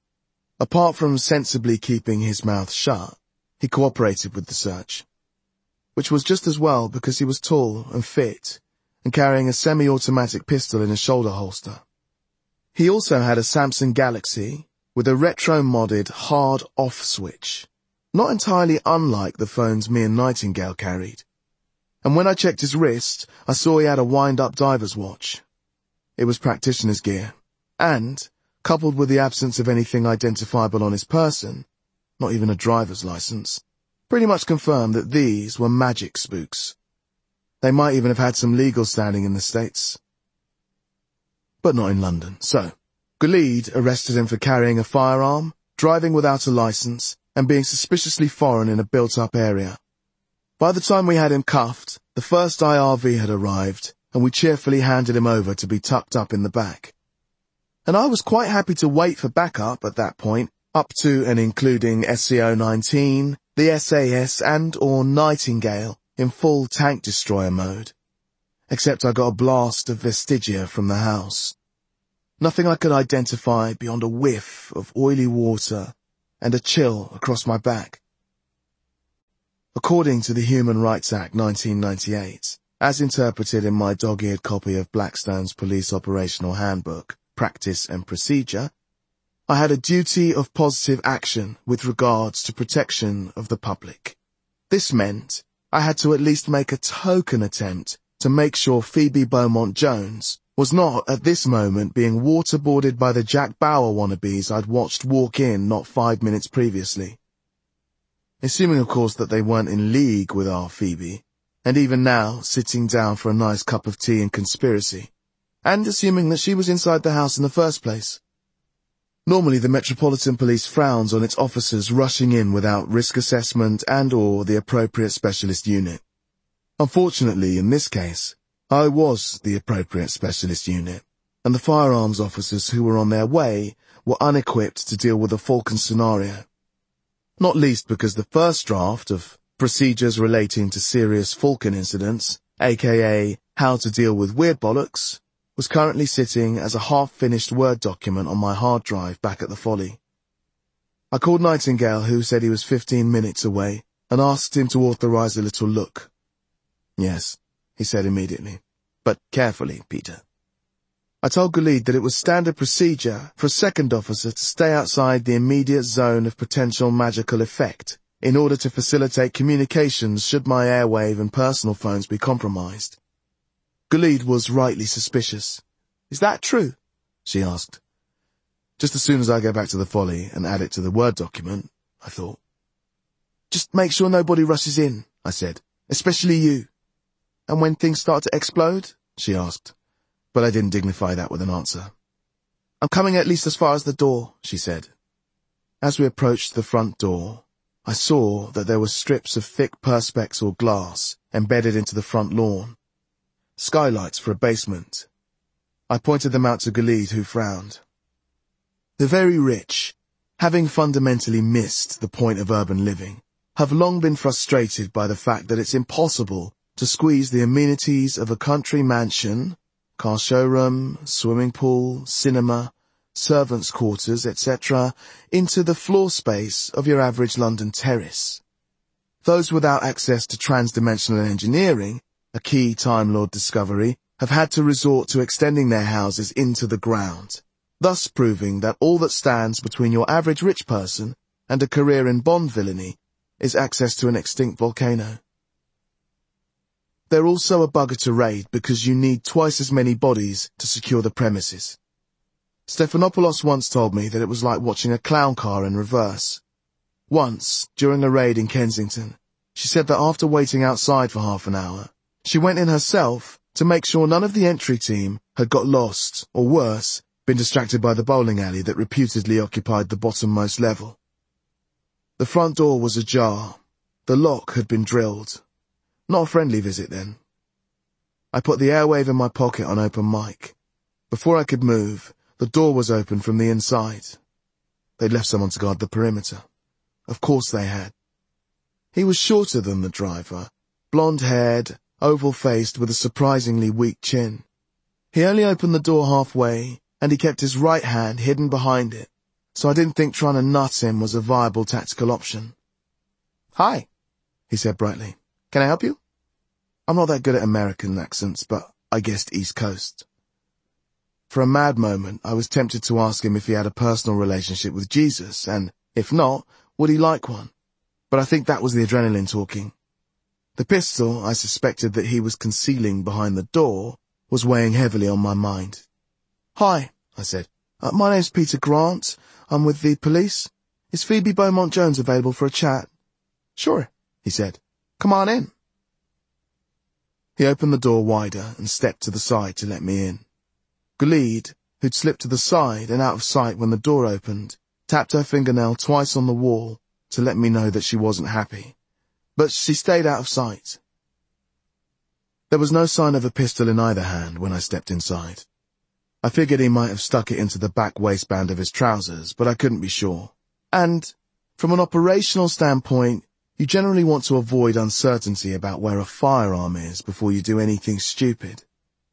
Speaker 1: Apart from sensibly keeping his mouth shut, he cooperated with the search, which was just as well because he was tall and fit and carrying a semi-automatic pistol in his shoulder holster. He also had a Samsung Galaxy with a retro-modded hard-off switch, not entirely unlike the phones me and Nightingale carried. And when I checked his wrist, I saw he had a wind-up diver's watch. It was practitioner's gear, and, coupled with the absence of anything identifiable on his person, not even a driver's license, pretty much confirmed that these were magic spooks. They might even have had some legal standing in the States. But not in London. So, Gulid arrested him for carrying a firearm, driving without a license, and being suspiciously foreign in a built-up area. By the time we had him cuffed, the first I R V had arrived, and we cheerfully handed him over to be tucked up in the back. And I was quite happy to wait for backup at that point, up to and including S C O nineteen, the S A S and or Nightingale in full tank destroyer mode. Except I got a blast of vestigia from the house. Nothing I could identify beyond a whiff of oily water and a chill across my back. According to the Human Rights Act nineteen ninety-eight, as interpreted in my dog-eared copy of Blackstone's Police Operational Handbook, Practice and Procedure, I had a duty of positive action with regards to protection of the public. This meant I had to at least make a token attempt to make sure Phoebe Beaumont-Jones was not at this moment being waterboarded by the Jack Bauer wannabes I'd watched walk in not five minutes previously. Assuming, of course, that they weren't in league with our Phoebe, and even now sitting down for a nice cup of tea and conspiracy, and assuming that she was inside the house in the first place. Normally the Metropolitan Police frowns on its officers rushing in without risk assessment and or the appropriate specialist unit. Unfortunately, in this case, I was the appropriate specialist unit, and the firearms officers who were on their way were unequipped to deal with a Falcon scenario. Not least because the first draft of Procedures Relating to Serious Falcon Incidents, aka How to Deal with Weird Bollocks, was currently sitting as a half-finished Word document on my hard drive back at the Folly. I called Nightingale, who said he was fifteen minutes away, and asked him to authorize a little look. Yes, he said immediately. But carefully, Peter. I told Gulid that it was standard procedure for a second officer to stay outside the immediate zone of potential magical effect in order to facilitate communications should my airwave and personal phones be compromised. Gulid was rightly suspicious. "Is that true?" she asked. "Just as soon as I go back to the Folly and add it to the Word document," I thought. "Just make sure nobody rushes in," I said, "especially you." "And when things start to explode?" she asked, but I didn't dignify that with an answer. I'm coming at least as far as the door, she said. As we approached the front door, I saw that there were strips of thick perspex or glass embedded into the front lawn. Skylights for a basement. I pointed them out to Ghalid, who frowned. The very rich, having fundamentally missed the point of urban living, have long been frustrated by the fact that it's impossible to squeeze the amenities of a country mansion, car showroom, swimming pool, cinema, servants' quarters, et cetera, into the floor space of your average London terrace. Those without access to trans-dimensional engineering, a key Time Lord discovery, have had to resort to extending their houses into the ground, thus proving that all that stands between your average rich person and a career in Bond villainy is access to an extinct volcano. They're also a bugger to raid because you need twice as many bodies to secure the premises. Stephanopoulos once told me that it was like watching a clown car in reverse. Once, during a raid in Kensington, she said that after waiting outside for half an hour, she went in herself to make sure none of the entry team had got lost, or worse, been distracted by the bowling alley that reputedly occupied the bottommost level. The front door was ajar. The lock had been drilled. Not a friendly visit, then. I put the airwave in my pocket on open mic. Before I could move, the door was open from the inside. They'd left someone to guard the perimeter. Of course they had. He was shorter than the driver, blonde-haired, oval-faced with a surprisingly weak chin. He only opened the door halfway, and he kept his right hand hidden behind it, so I didn't think trying to nut him was a viable tactical option. "Hi," he said brightly. "Can I help you?" I'm not that good at American accents, but I guessed East Coast. For a mad moment, I was tempted to ask him if he had a personal relationship with Jesus, and, if not, would he like one? But I think that was the adrenaline talking. The pistol I suspected that he was concealing behind the door was weighing heavily on my mind. "Hi," I said. Uh, my name's Peter Grant. I'm with the police. Is Phoebe Beaumont-Jones available for a chat?" "Sure," he said. "Come on in." He opened the door wider and stepped to the side to let me in. Ghalid, who'd slipped to the side and out of sight when the door opened, tapped her fingernail twice on the wall to let me know that she wasn't happy. But she stayed out of sight. There was no sign of a pistol in either hand when I stepped inside. I figured he might have stuck it into the back waistband of his trousers, but I couldn't be sure. And, from an operational standpoint, you generally want to avoid uncertainty about where a firearm is before you do anything stupid.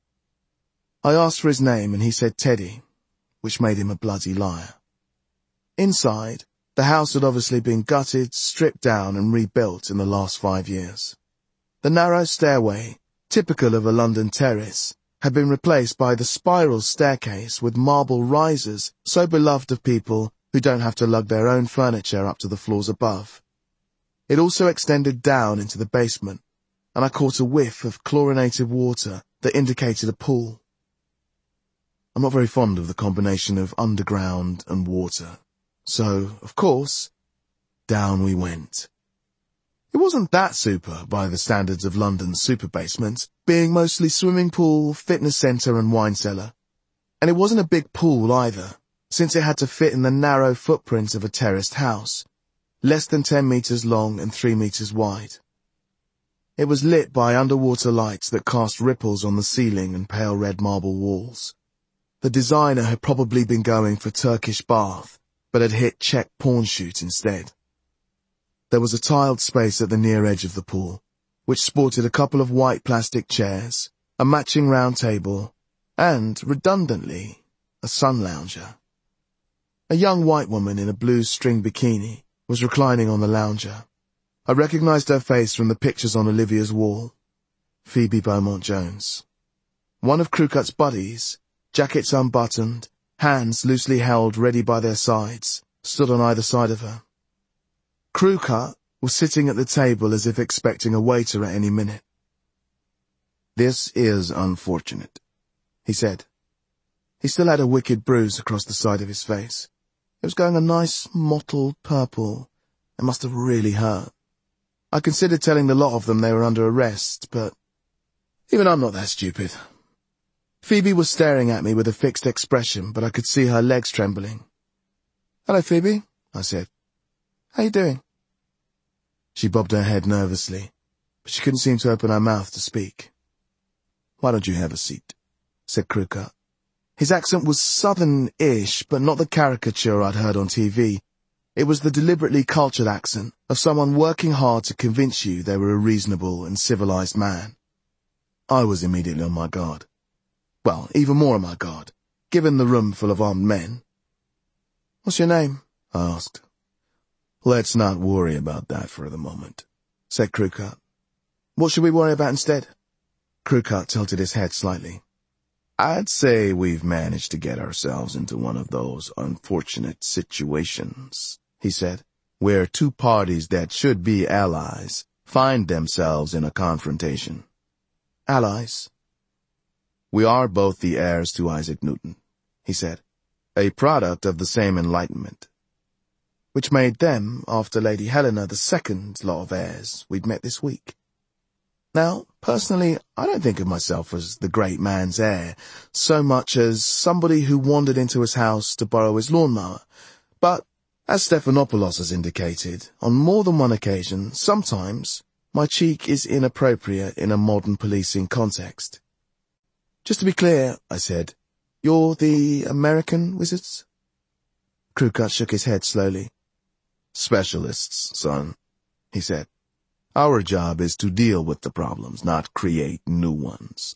Speaker 1: I asked for his name and he said Teddy, which made him a bloody liar. Inside, the house had obviously been gutted, stripped down and rebuilt in the last five years. The narrow stairway, typical of a London terrace, had been replaced by the spiral staircase with marble risers so beloved of people who don't have to lug their own furniture up to the floors above. It also extended down into the basement, and I caught a whiff of chlorinated water that indicated a pool. I'm not very fond of the combination of underground and water, so, of course, down we went. It wasn't that super by the standards of London's super basements, being mostly swimming pool, fitness centre and wine cellar. And it wasn't a big pool either, since it had to fit in the narrow footprint of a terraced house, less than ten metres long and three metres wide. It was lit by underwater lights that cast ripples on the ceiling and pale red marble walls. The designer had probably been going for Turkish bath, but had hit Czech porn shoot instead. There was a tiled space at the near edge of the pool, which sported a couple of white plastic chairs, a matching round table, and, redundantly, a sun lounger. A young white woman in a blue string bikini was reclining on the lounger. I recognized her face from the pictures on Olivia's wall. Phoebe Beaumont-Jones. One of Crewcut's buddies, jackets unbuttoned, hands loosely held ready by their sides, stood on either side of her. Crewcut was sitting at the table as if expecting a waiter at any minute. "This is unfortunate," he said. He still had a wicked bruise across the side of his face. It was going a nice mottled purple. It must have really hurt. I considered telling the lot of them they were under arrest, but even I'm not that stupid. Phoebe was staring at me with a fixed expression, but I could see her legs trembling. "Hello, Phoebe," I said. "How you doing?" She bobbed her head nervously, but she couldn't seem to open her mouth to speak. "Why don't you have a seat?" said Krookat. His accent was southern-ish, but not the caricature I'd heard on T V. It was the deliberately cultured accent of someone working hard to convince you they were a reasonable and civilized man. I was immediately on my guard. Well, even more on my guard, given the room full of armed men. "What's your name?" I asked. "Let's not worry about that for the moment," said Krookat. "What should we worry about instead?" Krookat tilted his head slightly. "I'd say we've managed to get ourselves into one of those unfortunate situations," he said, "where two parties that should be allies find themselves in a confrontation." "Allies?" "We are both the heirs to Isaac Newton," he said, "a product of the same Enlightenment." Which made them, after Lady Helena, the second lot of heirs we'd met this week. Now, personally, I don't think of myself as the great man's heir, so much as somebody who wandered into his house to borrow his lawnmower. But, as Stephanopoulos has indicated, on more than one occasion, sometimes, my cheek is inappropriate in a modern policing context. "Just to be clear," I said, "you're the American wizards?" Krookat shook his head slowly. "Specialists, son," he said. "Our job is to deal with the problems, not create new ones."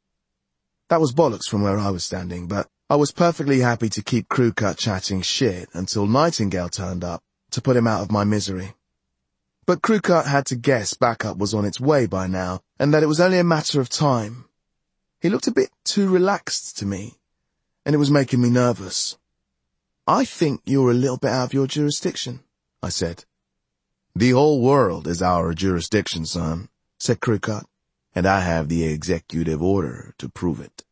Speaker 1: That was bollocks from where I was standing, but I was perfectly happy to keep Krookat chatting shit until Nightingale turned up to put him out of my misery. But Krookat had to guess backup was on its way by now, and that it was only a matter of time. He looked a bit too relaxed to me, and it was making me nervous. "I think you're a little bit out of your jurisdiction," I said. "The whole world is our jurisdiction, son," said Krookat, "and I have the executive order to prove it."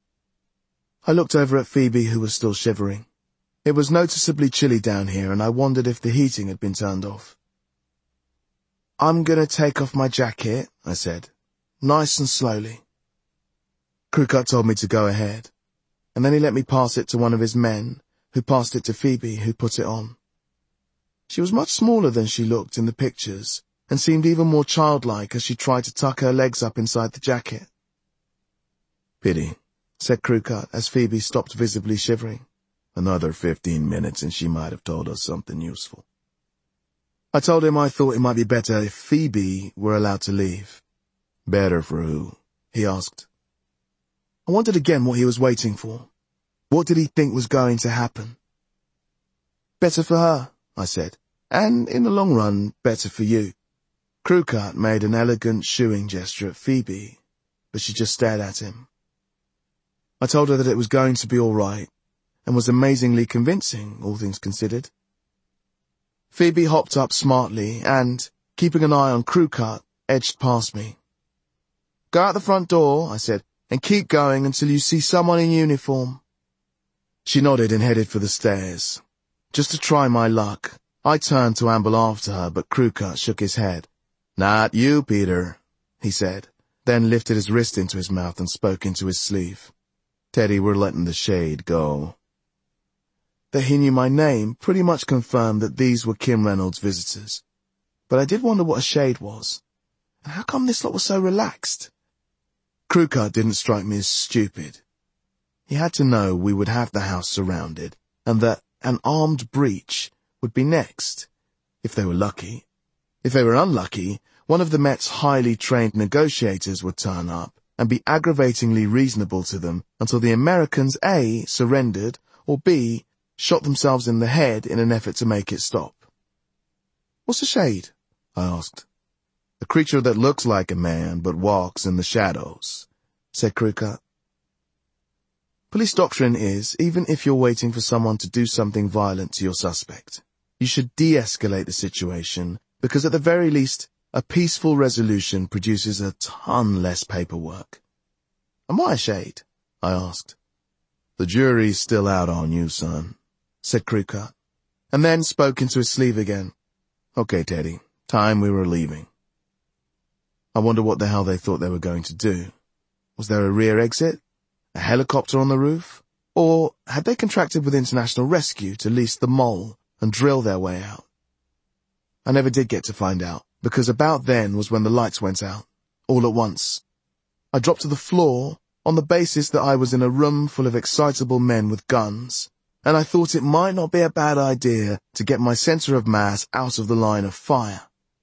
Speaker 1: I looked over at Phoebe, who was still shivering. It was noticeably chilly down here, and I wondered if the heating had been turned off. "I'm gonna take off my jacket," I said, "nice and slowly." Krookat told me to go ahead, and then he let me pass it to one of his men, who passed it to Phoebe, who put it on. She was much smaller than she looked in the pictures, and seemed even more childlike as she tried to tuck her legs up inside the jacket. "Pity," said Krookat, as Phoebe stopped visibly shivering. "Another fifteen minutes and she might have told us something useful." I told him I thought it might be better if Phoebe were allowed to leave. "Better for who?" he asked. I wondered again what he was waiting for. What did he think was going to happen? "Better for her," I said, "and in the long run, better for you." Krookat made an elegant shooing gesture at Phoebe, but she just stared at him. I told her that it was going to be all right, and was amazingly convincing, all things considered. Phoebe hopped up smartly and, keeping an eye on Krookat, edged past me. "Go out the front door," I said, "and keep going until you see someone in uniform." She nodded and headed for the stairs. Just to try my luck, I turned to amble after her, but Krookat shook his head. "Not you, Peter," he said, then lifted his wrist into his mouth and spoke into his sleeve. "Teddy, we're letting the shade go." That he knew my name pretty much confirmed that these were Kim Reynolds' visitors. But I did wonder what a shade was. And how come this lot was so relaxed? Krookat didn't strike me as stupid. He had to know we would have the house surrounded, and that an armed breach would be next, if they were lucky. If they were unlucky, one of the Met's highly trained negotiators would turn up and be aggravatingly reasonable to them until the Americans A, surrendered, or B, shot themselves in the head in an effort to make it stop. "What's a shade?" I asked. "A creature that looks like a man but walks in the shadows," said Krookat. Police doctrine is, even if you're waiting for someone to do something violent to your suspect, you should de-escalate the situation, because at the very least, a peaceful resolution produces a ton less paperwork. "Am I a shade?" I asked. "The jury's still out on you, son," said Krookat, and then spoke into his sleeve again. "Okay, Teddy, time we were leaving." I wonder what the hell they thought they were going to do. Was there a rear exit? A A helicopter on the roof? Or had they contracted with International Rescue to lease the mole and drill their way out? I never did get to find out, because about then was when the lights went out, all at once. I dropped to the floor on the basis that I was in a room full of excitable men with guns, and I thought it might not be a bad idea to get my center of mass out of the line of fire.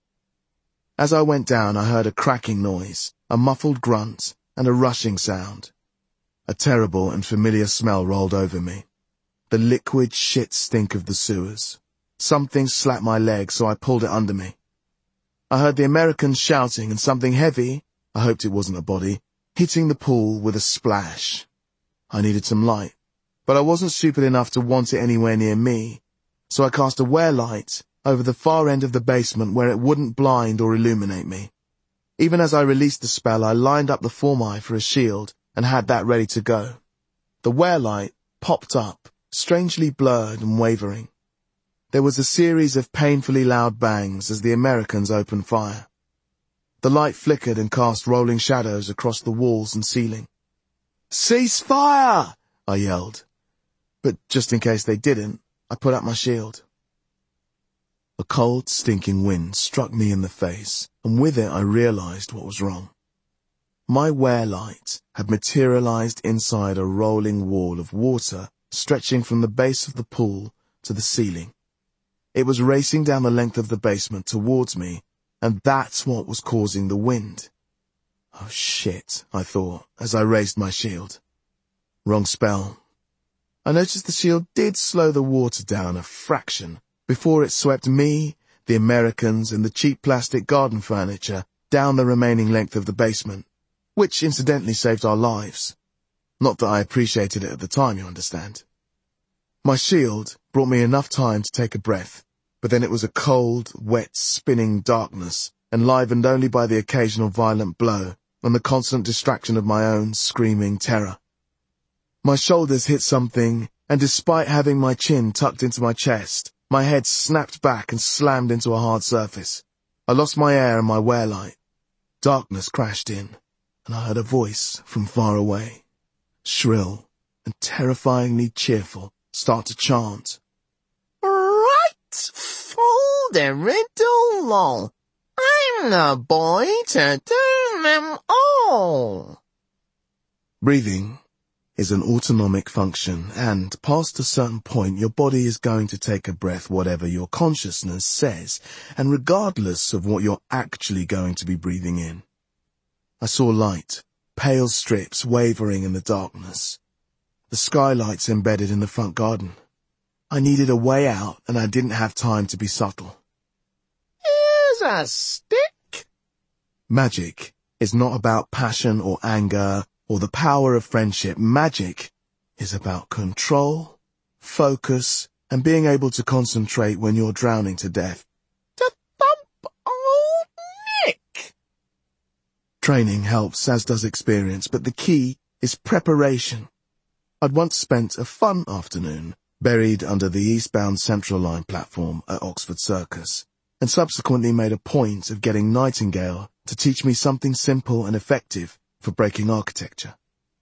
Speaker 1: As I went down, I heard a cracking noise, a muffled grunt, and a rushing sound. A terrible and familiar smell rolled over me. The liquid shit stink of the sewers. Something slapped my leg, so I pulled it under me. I heard the Americans shouting and something heavy, I hoped it wasn't a body, hitting the pool with a splash. I needed some light, but I wasn't stupid enough to want it anywhere near me, so I cast a wear light over the far end of the basement where it wouldn't blind or illuminate me. Even as I released the spell, I lined up the Formeye for a shield and had that ready to go. The wear light popped up, strangely blurred and wavering. There was a series of painfully loud bangs as the Americans opened fire. The light flickered and cast rolling shadows across the walls and ceiling. "Cease fire!" I yelled. But just in case they didn't, I put up my shield. A cold, stinking wind struck me in the face, and with it I realized what was wrong. My wear light had materialized inside a rolling wall of water stretching from the base of the pool to the ceiling. It was racing down the length of the basement towards me, and that's what was causing the wind. Oh shit, I thought, as I raised my shield. Wrong spell. I noticed the shield did slow the water down a fraction before it swept me, the Americans, and the cheap plastic garden furniture down the remaining length of the basement, which incidentally saved our lives. Not that I appreciated it at the time, you understand. My shield brought me enough time to take a breath, but then it was a cold, wet, spinning darkness, enlivened only by the occasional violent blow and the constant distraction of my own screaming terror. My shoulders hit something, and despite having my chin tucked into my chest, my head snapped back and slammed into a hard surface. I lost my air and my wear light. Darkness crashed in, and I heard a voice from far away, shrill and terrifyingly cheerful, start to chant.
Speaker 2: "Right for the riddle all. I'm the boy to do them all."
Speaker 1: Breathing is an autonomic function, and past a certain point your body is going to take a breath whatever your consciousness says, and regardless of what you're actually going to be breathing in. I saw light, pale strips wavering in the darkness. The skylights embedded in the front garden. I needed a way out, and I didn't have time to be subtle.
Speaker 2: "Here's a stick."
Speaker 1: Magic is not about passion or anger or the power of friendship. Magic is about control, focus, and being able to concentrate when you're drowning to death.
Speaker 2: "To thump old Nick."
Speaker 1: Training helps, as does experience, but the key is preparation. I'd once spent a fun afternoon buried under the eastbound Central Line platform at Oxford Circus, and subsequently made a point of getting Nightingale to teach me something simple and effective for breaking architecture.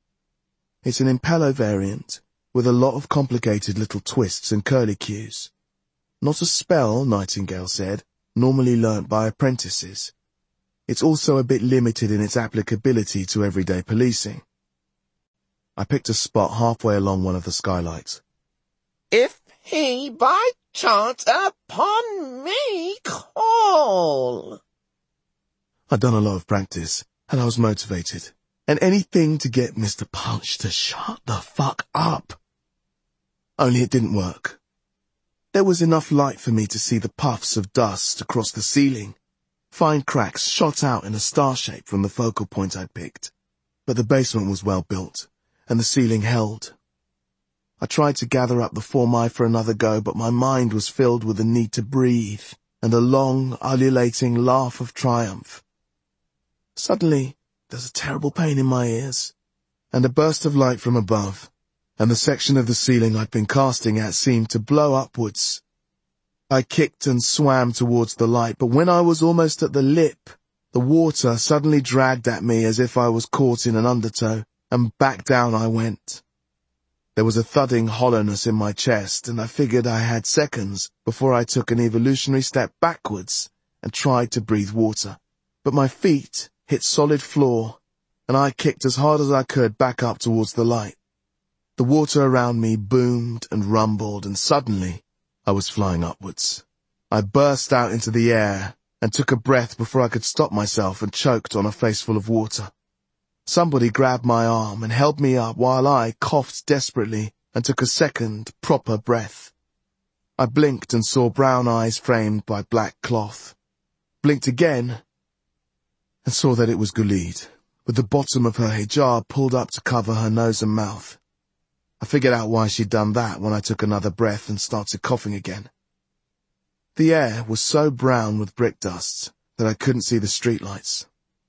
Speaker 1: It's an Impello variant with a lot of complicated little twists and curlicues. Not a spell, Nightingale said, normally learnt by apprentices. It's also a bit limited in its applicability to everyday policing. I picked a spot halfway along one of the skylights.
Speaker 2: "If he by chance upon me call."
Speaker 1: I'd done a lot of practice, and I was motivated, and anything to get Mister Punch to shut the fuck up. Only it didn't work. There was enough light for me to see the puffs of dust across the ceiling. Fine cracks shot out in a star shape from the focal point I'd picked, but the basement was well built, and the ceiling held. I tried to gather up the Formeye for another go, but my mind was filled with the need to breathe, and a long, ululating laugh of triumph. Suddenly, there's a terrible pain in my ears, and a burst of light from above, and the section of the ceiling I'd been casting at seemed to blow upwards. I kicked and swam towards the light, but when I was almost at the lip, the water suddenly dragged at me as if I was caught in an undertow, and back down I went. There was a thudding hollowness in my chest, and I figured I had seconds before I took an evolutionary step backwards and tried to breathe water. But my feet hit solid floor, and I kicked as hard as I could back up towards the light. The water around me boomed and rumbled, and suddenly I was flying upwards. I burst out into the air and took a breath before I could stop myself and choked on a face full of water. Somebody grabbed my arm and held me up while I coughed desperately and took a second, proper breath. I blinked and saw brown eyes framed by black cloth. Blinked again and saw that it was Gulid, with the bottom of her hijab pulled up to cover her nose and mouth. I figured out why she'd done that when I took another breath and started coughing again. The air was so brown with brick dust that I couldn't see the streetlights.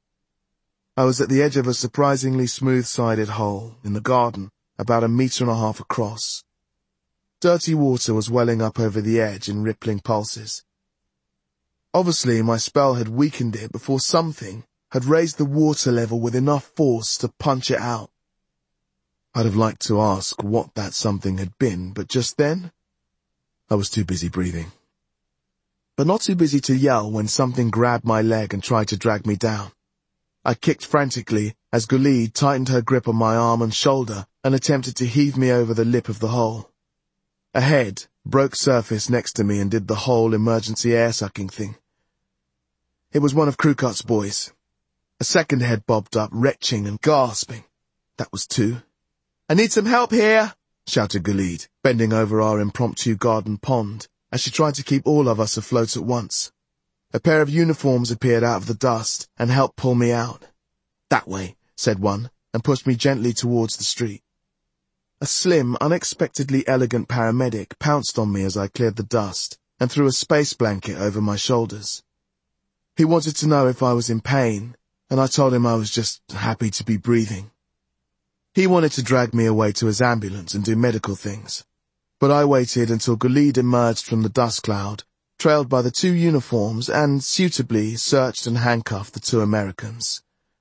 Speaker 1: I was at the edge of a surprisingly smooth-sided hole in the garden, about a metre and a half across. Dirty water was welling up over the edge in rippling pulses. Obviously, my spell had weakened it before something had raised the water level with enough force to punch it out. I'd have liked to ask what that something had been, but just then, I was too busy breathing. But not too busy to yell when something grabbed my leg and tried to drag me down. I kicked frantically as Gulid tightened her grip on my arm and shoulder and attempted to heave me over the lip of the hole. A head broke surface next to me and did the whole emergency air-sucking thing. It was one of Krukat's boys. A second head bobbed up, retching and gasping. That was two. "I need some help here," shouted Gulid, bending over our impromptu garden pond as she tried to keep all of us afloat at once. A pair of uniforms appeared out of the dust and helped pull me out. "That way," said one, and pushed me gently towards the street. A slim, unexpectedly elegant paramedic pounced on me as I cleared the dust and threw a space blanket over my shoulders. He wanted to know if I was in pain, and I told him I was just happy to be breathing. He wanted to drag me away to his ambulance and do medical things, but I waited until Gulid emerged from the dust cloud, trailed by the two uniforms, and suitably searched and handcuffed the two Americans.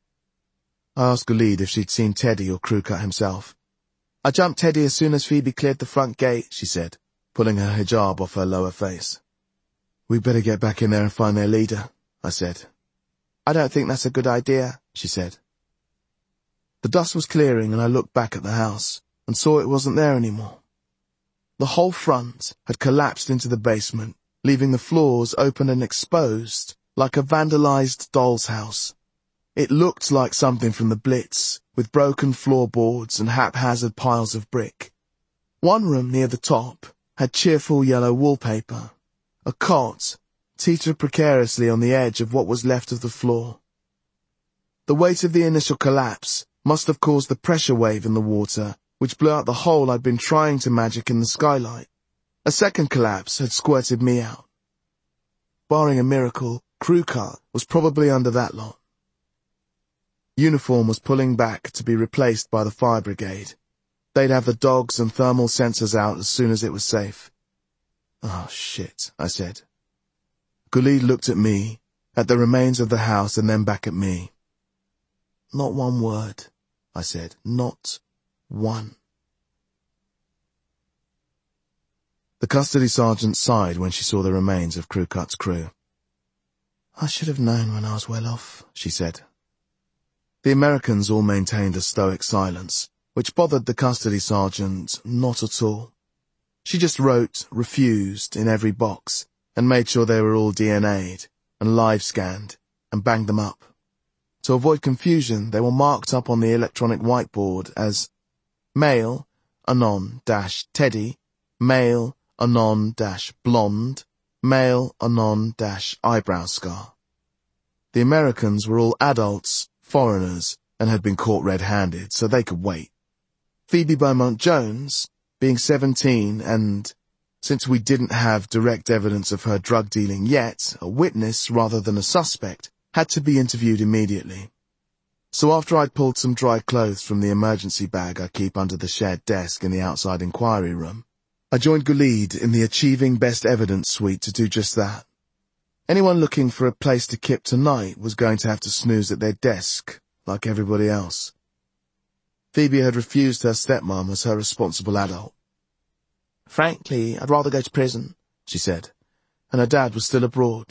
Speaker 1: I asked Gulid if she'd seen Teddy or Krukat himself. "I jumped Teddy as soon as Phoebe cleared the front gate," she said, pulling her hijab off her lower face. "We'd better get back in there and find their leader," I said. "I don't think that's a good idea," she said. The dust was clearing and I looked back at the house and saw it wasn't there anymore. The whole front had collapsed into the basement, leaving the floors open and exposed, like a vandalized doll's house. It looked like something from the Blitz, with broken floorboards and haphazard piles of brick. One room near the top had cheerful yellow wallpaper. A cot teetered precariously on the edge of what was left of the floor. The weight of the initial collapse must have caused the pressure wave in the water, which blew out the hole I'd been trying to magic in the skylight. A second collapse had squirted me out. Barring a miracle, Krukat was probably under that lot. Uniform was pulling back to be replaced by the fire brigade. They'd have the dogs and thermal sensors out as soon as it was safe. "Oh, shit," I said. Gulid looked at me, at the remains of the house, and then back at me. "Not one word," I said. "Not one." The custody sergeant sighed when she saw the remains of Krukat's crew. "I should have known when I was well off," she said. The Americans all maintained a stoic silence, which bothered the custody sergeant not at all. She just wrote "refused" in every box and made sure they were all D N A'd and live scanned and banged them up. To avoid confusion, they were marked up on the electronic whiteboard as male, anon dash Teddy, male, anon dash blonde, male, anon dash eyebrow scar. The Americans were all adults, foreigners, and had been caught red-handed, so they could wait. Phoebe Beaumont-Jones, being seventeen and, since we didn't have direct evidence of her drug dealing yet, a witness rather than a suspect, had to be interviewed immediately. So after I'd pulled some dry clothes from the emergency bag I keep under the shared desk in the outside inquiry room, I joined Gulid in the Achieving Best Evidence suite to do just that. Anyone looking for a place to kip tonight was going to have to snooze at their desk, like everybody else. Phoebe had refused her stepmom as her responsible adult.
Speaker 2: "Frankly, I'd rather go to prison,"
Speaker 1: she said, and her dad was still abroad,